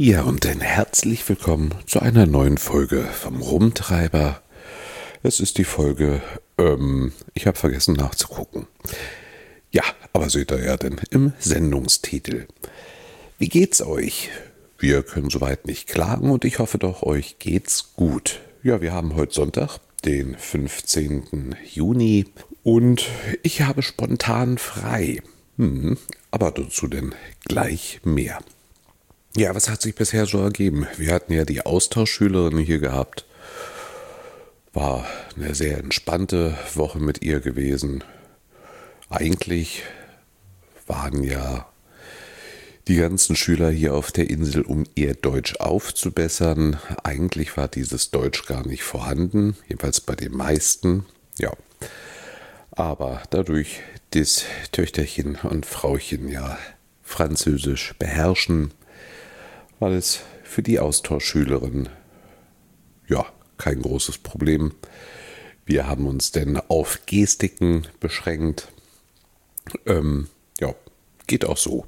Ja, und dann herzlich willkommen zu einer neuen Folge vom Rumtreiber. Es ist die Folge, ich habe vergessen nachzugucken. Ja, aber seht ihr ja denn im Sendungstitel. Wie geht's euch? Wir können soweit nicht klagen und ich hoffe doch, euch geht's gut. Ja, wir haben heute Sonntag, den 15. Juni und ich habe spontan frei. Aber dazu denn gleich mehr. Ja, was hat sich bisher so ergeben? Wir hatten ja die Austauschschülerin hier gehabt. War eine sehr entspannte Woche mit ihr gewesen. Eigentlich waren ja die ganzen Schüler hier auf der Insel, um ihr Deutsch aufzubessern. Eigentlich war dieses Deutsch gar nicht vorhanden, jedenfalls bei den meisten. Ja, aber dadurch, dass Töchterchen und Frauchen ja Französisch beherrschen, war es für die Austauschschülerin ja kein großes Problem. Wir haben uns denn auf Gestiken beschränkt. Ja, geht auch so.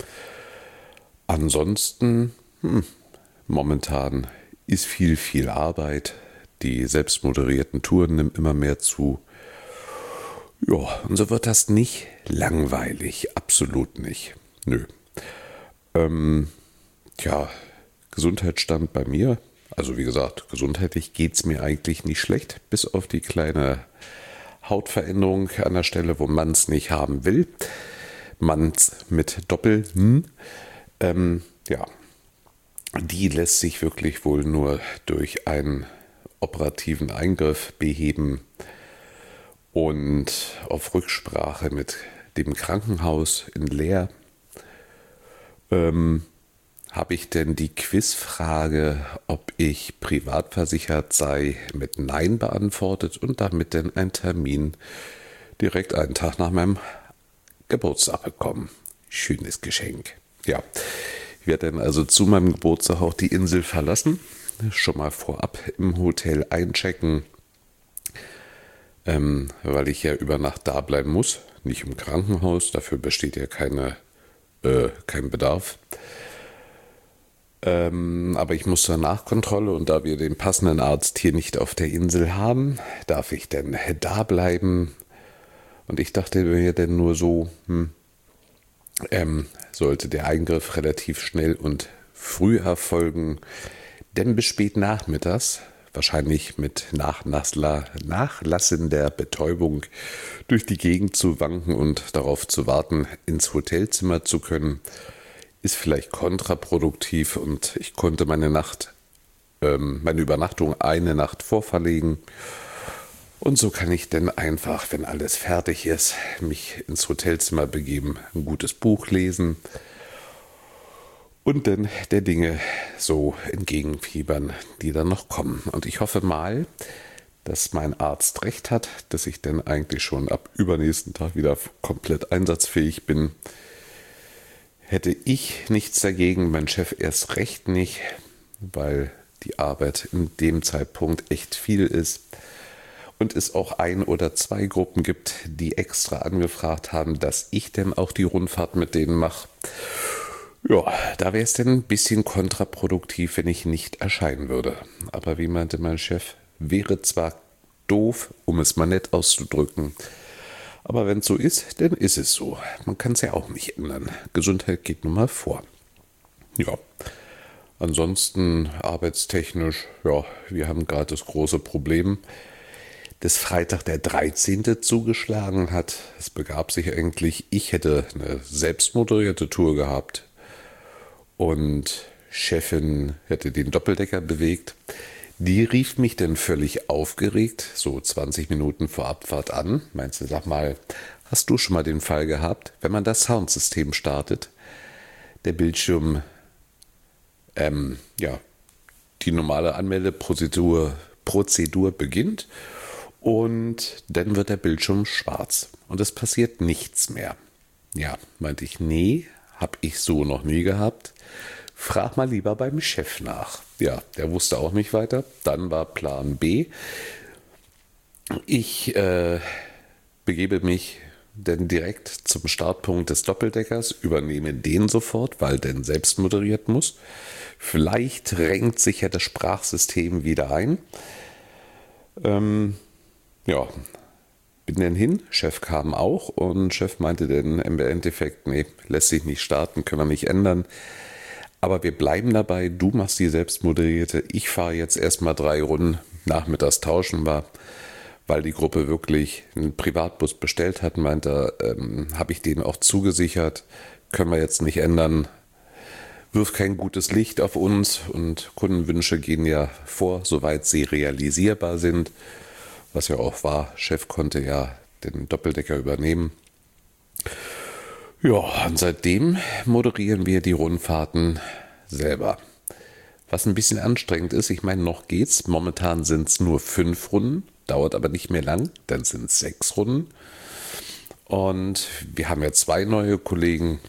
Ansonsten, momentan ist viel Arbeit. Die selbstmoderierten Touren nehmen immer mehr zu. Ja, und so wird das nicht langweilig. Absolut nicht. Nö. Tja, Gesundheitsstand bei mir. Also wie gesagt, gesundheitlich geht es mir eigentlich nicht schlecht, bis auf die kleine Hautveränderung an der Stelle, wo man es nicht haben will. Manns mit Doppel. Ja, die lässt sich wirklich wohl nur durch einen operativen Eingriff beheben und auf Rücksprache mit dem Krankenhaus in Leer habe ich denn die Quizfrage, ob ich privat versichert sei, mit Nein beantwortet und damit denn einen Termin direkt einen Tag nach meinem Geburtstag bekommen. Schönes Geschenk. Ja, ich werde dann also zu meinem Geburtstag auch die Insel verlassen, schon mal vorab im Hotel einchecken, weil ich ja über Nacht da bleiben muss, nicht im Krankenhaus, dafür besteht ja kein Bedarf. Aber ich muss zur Nachkontrolle und da wir den passenden Arzt hier nicht auf der Insel haben, darf ich denn da bleiben. Und ich dachte mir denn nur so, sollte der Eingriff relativ schnell und früh erfolgen, denn bis spät nachmittags, wahrscheinlich mit nachlassender Betäubung, durch die Gegend zu wanken und darauf zu warten, ins Hotelzimmer zu können, ist vielleicht kontraproduktiv und ich konnte meine Übernachtung eine Nacht vorverlegen. Und so kann ich dann einfach, wenn alles fertig ist, mich ins Hotelzimmer begeben, ein gutes Buch lesen und dann der Dinge so entgegenfiebern, die dann noch kommen. Und ich hoffe mal, dass mein Arzt recht hat, dass ich dann eigentlich schon ab übernächsten Tag wieder komplett einsatzfähig bin. Hätte ich nichts dagegen, mein Chef erst recht nicht, weil die Arbeit in dem Zeitpunkt echt viel ist und es auch ein oder zwei Gruppen gibt, die extra angefragt haben, dass ich denn auch die Rundfahrt mit denen mache. Ja, da wäre es denn ein bisschen kontraproduktiv, wenn ich nicht erscheinen würde. Aber wie meinte mein Chef, wäre zwar doof, um es mal nett auszudrücken, aber wenn es so ist, dann ist es so. Man kann es ja auch nicht ändern. Gesundheit geht nun mal vor. Ja, ansonsten arbeitstechnisch, ja, wir haben gerade das große Problem, dass Freitag der 13. zugeschlagen hat. Es begab sich eigentlich, ich hätte eine selbstmoderierte Tour gehabt und Chefin hätte den Doppeldecker bewegt. Die rief mich dann völlig aufgeregt, so 20 Minuten vor Abfahrt an. Meinst du, sag mal, hast du schon mal den Fall gehabt, wenn man das Soundsystem startet, der Bildschirm, die normale Anmeldeprozedur beginnt und dann wird der Bildschirm schwarz und es passiert nichts mehr. Ja, meinte ich, nee, habe ich so noch nie gehabt. Frag mal lieber beim Chef nach. Ja, der wusste auch nicht weiter. Dann war Plan B. Ich begebe mich denn direkt zum Startpunkt des Doppeldeckers, übernehme den sofort, weil denn selbst moderiert muss. Vielleicht renkt sich ja das Sprachsystem wieder ein. Ja, bin dann hin, Chef kam auch und Chef meinte dann im Endeffekt, nee, lässt sich nicht starten, können wir nicht ändern. Aber wir bleiben dabei, du machst die selbstmoderierte, ich fahre jetzt erstmal 3 Runden, nachmittags tauschen wir, weil die Gruppe wirklich einen Privatbus bestellt hat, meinte, habe ich denen auch zugesichert, können wir jetzt nicht ändern, wirft kein gutes Licht auf uns und Kundenwünsche gehen ja vor, soweit sie realisierbar sind, was ja auch war, Chef konnte ja den Doppeldecker übernehmen. Ja, und seitdem moderieren wir die Rundfahrten selber. Was ein bisschen anstrengend ist, ich meine, noch geht's. Momentan sind es nur 5 Runden, dauert aber nicht mehr lang, dann sind es 6 Runden. Und wir haben ja 2 neue Kollegen.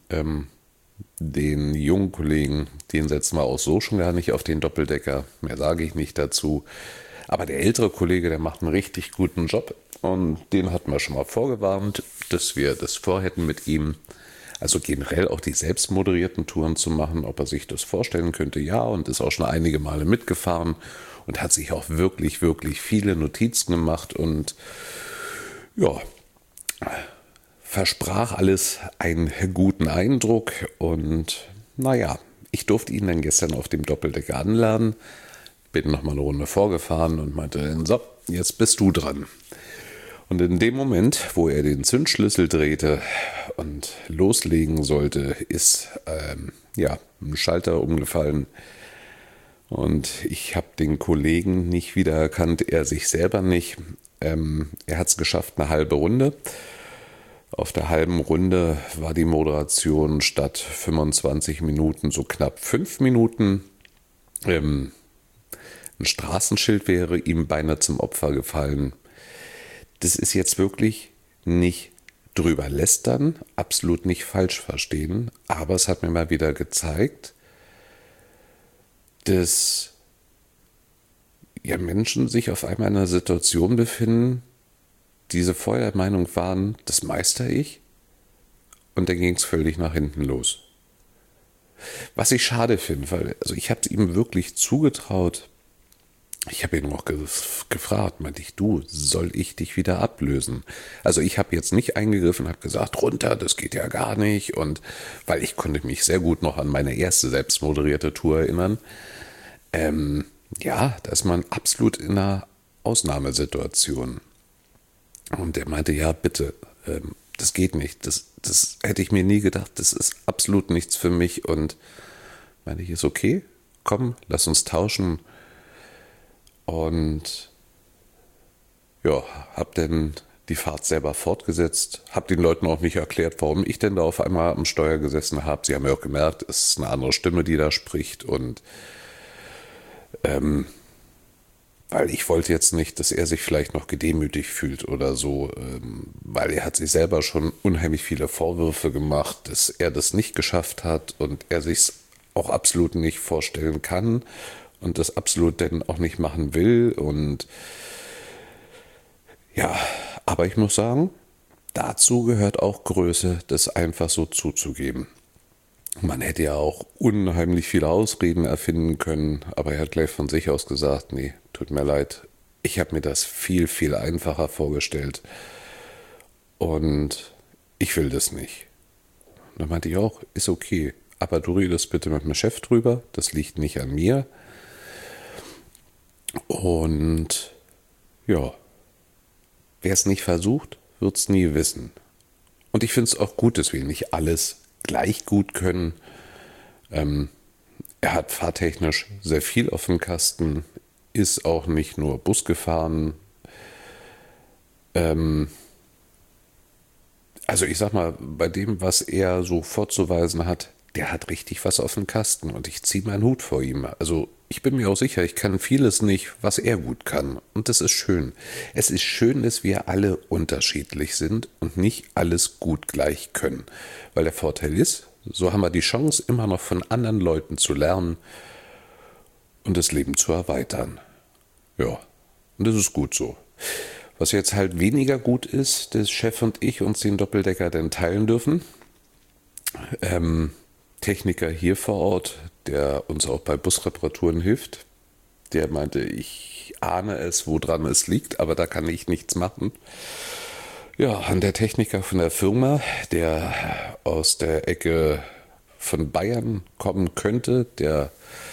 Den jungen Kollegen, den setzen wir auch so schon gar nicht auf den Doppeldecker. Mehr sage ich nicht dazu. Aber der ältere Kollege, der macht einen richtig guten Job. Und den hatten wir schon mal vorgewarnt, dass wir das vorhätten mit ihm. Also generell auch die selbstmoderierten Touren zu machen, ob er sich das vorstellen könnte. Ja, und ist auch schon einige Male mitgefahren und hat sich auch wirklich, wirklich viele Notizen gemacht und ja, versprach alles einen guten Eindruck. Und naja, ich durfte ihn dann gestern auf dem Doppeldecker anladen, bin nochmal eine Runde vorgefahren und meinte dann, so, jetzt bist du dran. Und in dem Moment, wo er den Zündschlüssel drehte und loslegen sollte, ist ein Schalter umgefallen. Und ich habe den Kollegen nicht wiedererkannt, er sich selber nicht. Er hat es geschafft, eine halbe Runde. Auf der halben Runde war die Moderation statt 25 Minuten so knapp 5 Minuten. Ein Straßenschild wäre ihm beinahe zum Opfer gefallen. Das ist jetzt wirklich nicht drüber lästern, absolut nicht falsch verstehen, aber es hat mir mal wieder gezeigt, dass ja Menschen sich auf einmal in einer Situation befinden, diese vorher der Meinung waren, das meister ich, und dann ging es völlig nach hinten los. Was ich schade finde, weil also ich habe es ihm wirklich zugetraut. Ich habe ihn noch gefragt, meinte ich, du, soll ich dich wieder ablösen? Also ich habe jetzt nicht eingegriffen, habe gesagt, runter, das geht ja gar nicht. Und weil ich konnte mich sehr gut noch an meine erste selbstmoderierte Tour erinnern. Ja, da ist man absolut in einer Ausnahmesituation. Und er meinte, ja, bitte, das geht nicht. Das hätte ich mir nie gedacht, das ist absolut nichts für mich. Und meinte ich, ist okay, komm, lass uns tauschen. Und ja, hab dann die Fahrt selber fortgesetzt, hab den Leuten auch nicht erklärt, warum ich denn da auf einmal am Steuer gesessen habe. Sie haben ja auch gemerkt, es ist eine andere Stimme, die da spricht und weil ich wollte jetzt nicht, dass er sich vielleicht noch gedemütigt fühlt oder so, weil er hat sich selber schon unheimlich viele Vorwürfe gemacht, dass er das nicht geschafft hat und er sich auch absolut nicht vorstellen kann und das absolut denn auch nicht machen will. Und ja, aber ich muss sagen, dazu gehört auch Größe, das einfach so zuzugeben. Man hätte ja auch unheimlich viele Ausreden erfinden können, aber er hat gleich von sich aus gesagt, nee, tut mir leid, ich habe mir das viel, viel einfacher vorgestellt und ich will das nicht. Und dann meinte ich auch, ist okay, aber du redest bitte mit dem Chef drüber, das liegt nicht an mir. Und ja, wer es nicht versucht, wird es nie wissen. Und ich finde es auch gut, dass wir nicht alles gleich gut können. Er hat fahrtechnisch sehr viel auf dem Kasten, ist auch nicht nur Bus gefahren. Also ich sag mal, bei dem, was er so vorzuweisen hat, der hat richtig was auf dem Kasten und ich ziehe meinen Hut vor ihm. Also ich bin mir auch sicher, ich kann vieles nicht, was er gut kann. Und das ist schön. Es ist schön, dass wir alle unterschiedlich sind und nicht alles gut gleich können. Weil der Vorteil ist, so haben wir die Chance, immer noch von anderen Leuten zu lernen und das Leben zu erweitern. Ja, und das ist gut so. Was jetzt halt weniger gut ist, dass Chef und ich uns den Doppeldecker dann teilen dürfen. Techniker hier vor Ort, der uns auch bei Busreparaturen hilft, der meinte, ich ahne es, woran es liegt, aber da kann ich nichts machen. Ja, und der Techniker von der Firma, der aus der Ecke von Bayern kommen könnte, der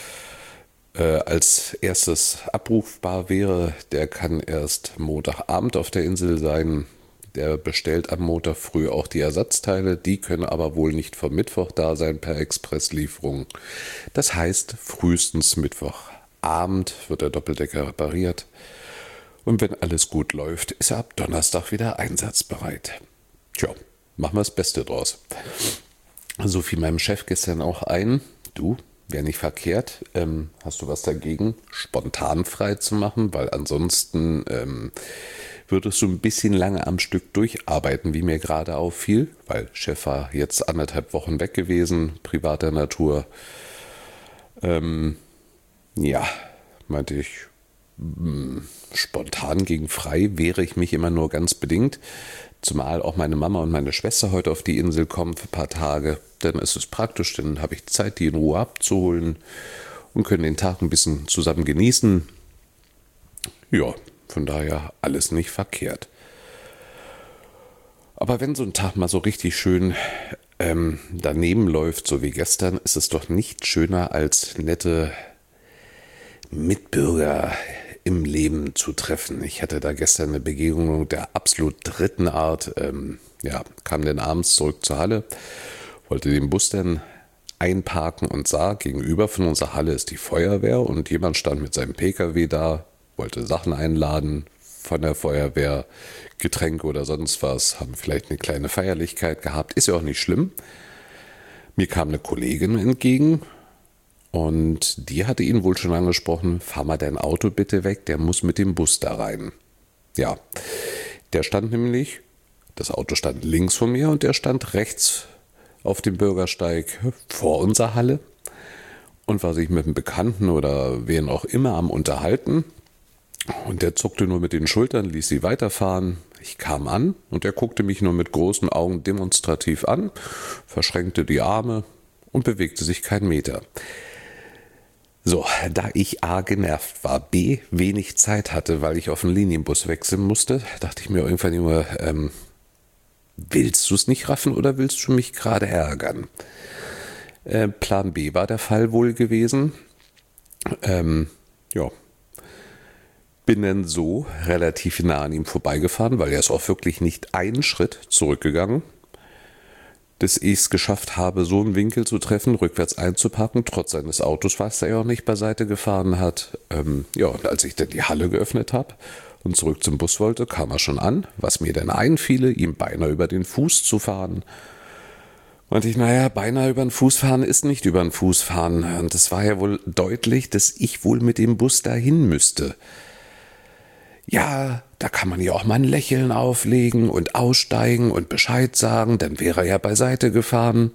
als erstes abrufbar wäre, der kann erst Montagabend auf der Insel sein. Der bestellt am Montag früh auch die Ersatzteile, die können aber wohl nicht vor Mittwoch da sein per Expresslieferung. Das heißt, frühestens Mittwochabend wird der Doppeldecker repariert. Und wenn alles gut läuft, ist er ab Donnerstag wieder einsatzbereit. Tja, machen wir das Beste draus. So fiel meinem Chef gestern auch ein, du, wäre nicht verkehrt, hast du was dagegen, spontan frei zu machen, weil ansonsten würdest du ein bisschen lange am Stück durcharbeiten, wie mir gerade auffiel, weil Chef war jetzt 1,5 Wochen weg gewesen, privater Natur. Ja, meinte ich, spontan gegen frei wehre ich mich immer nur ganz bedingt. Zumal auch meine Mama und meine Schwester heute auf die Insel kommen für ein paar Tage. Dann ist es praktisch, dann habe ich Zeit, die in Ruhe abzuholen und können den Tag ein bisschen zusammen genießen. Ja, von daher alles nicht verkehrt. Aber wenn so ein Tag mal so richtig schön daneben läuft, so wie gestern, ist es doch nicht schöner als nette Mitbürger im Leben zu treffen. Ich hatte da gestern eine Begegnung der absolut dritten Art. Kam dann abends zurück zur Halle, wollte den Bus dann einparken und sah, gegenüber von unserer Halle ist die Feuerwehr und jemand stand mit seinem PKW da, wollte Sachen einladen von der Feuerwehr, Getränke oder sonst was, haben vielleicht eine kleine Feierlichkeit gehabt, ist ja auch nicht schlimm. Mir kam eine Kollegin entgegen, und die hatte ihn wohl schon angesprochen, fahr mal dein Auto bitte weg, der muss mit dem Bus da rein. Ja, der stand nämlich, das Auto stand links von mir und der stand rechts auf dem Bürgersteig vor unserer Halle und war sich mit einem Bekannten oder wen auch immer am Unterhalten. Und der zuckte nur mit den Schultern, ließ sie weiterfahren. Ich kam an und er guckte mich nur mit großen Augen demonstrativ an, verschränkte die Arme und bewegte sich keinen Meter. So, da ich A genervt war, B wenig Zeit hatte, weil ich auf den Linienbus wechseln musste, dachte ich mir irgendwann nur, willst du es nicht raffen oder willst du mich gerade ärgern? Plan B war der Fall wohl gewesen. Bin dann so relativ nah an ihm vorbeigefahren, weil er ist auch wirklich nicht einen Schritt zurückgegangen, dass ich es geschafft habe, so einen Winkel zu treffen, rückwärts einzupacken, trotz seines Autos, was er ja auch nicht beiseite gefahren hat. Und als ich dann die Halle geöffnet habe und zurück zum Bus wollte, kam er schon an, was mir dann einfiele, ihm beinahe über den Fuß zu fahren. Meinte ich, beinahe über den Fuß fahren ist nicht über den Fuß fahren. Und es war ja wohl deutlich, dass ich wohl mit dem Bus dahin müsste. Ja, da kann man ja auch mal ein Lächeln auflegen und aussteigen und Bescheid sagen, dann wäre er ja beiseite gefahren.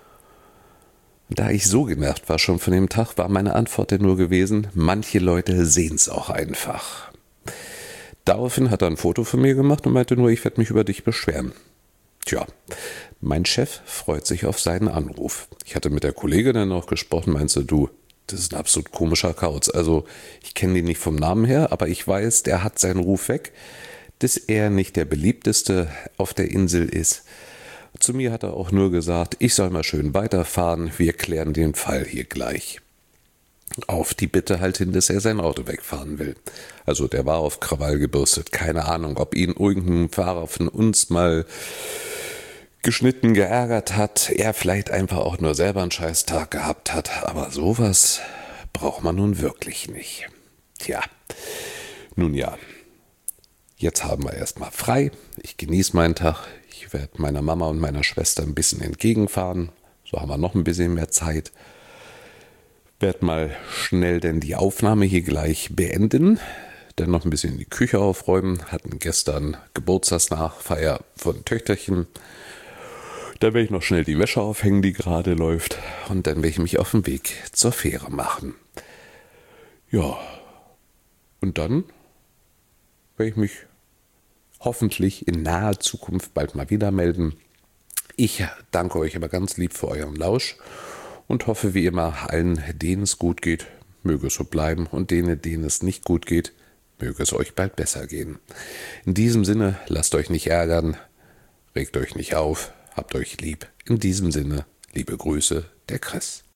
Da ich so genervt war schon von dem Tag, war meine Antwort dann nur gewesen, manche Leute sehen's auch einfach. Daraufhin hat er ein Foto von mir gemacht und meinte nur, ich werde mich über dich beschweren. Tja, mein Chef freut sich auf seinen Anruf. Ich hatte mit der Kollegin dann noch gesprochen, meinte du, das ist ein absolut komischer Kauz. Also ich kenne ihn nicht vom Namen her, aber ich weiß, der hat seinen Ruf weg, dass er nicht der beliebteste auf der Insel ist. Zu mir hat er auch nur gesagt, ich soll mal schön weiterfahren, wir klären den Fall hier gleich. Auf die Bitte halt hin, dass er sein Auto wegfahren will. Also der war auf Krawall gebürstet, keine Ahnung, ob ihn irgendein Fahrer von uns mal geschnitten, geärgert hat, er vielleicht einfach auch nur selber einen Scheißtag gehabt hat, aber sowas braucht man nun wirklich nicht. Tja, nun ja, jetzt haben wir erstmal frei, ich genieße meinen Tag, ich werde meiner Mama und meiner Schwester ein bisschen entgegenfahren, so haben wir noch ein bisschen mehr Zeit, werde mal schnell denn die Aufnahme hier gleich beenden, dann noch ein bisschen die Küche aufräumen, hatten gestern Geburtstagsnachfeier von Töchterchen. Dann werde ich noch schnell die Wäsche aufhängen, die gerade läuft. Und dann werde ich mich auf den Weg zur Fähre machen. Ja, und dann werde ich mich hoffentlich in naher Zukunft bald mal wieder melden. Ich danke euch aber ganz lieb für euren Lausch und hoffe wie immer allen, denen es gut geht, möge es so bleiben und denen es nicht gut geht, möge es euch bald besser gehen. In diesem Sinne, lasst euch nicht ärgern, regt euch nicht auf, habt euch lieb. In diesem Sinne, liebe Grüße, der Chris.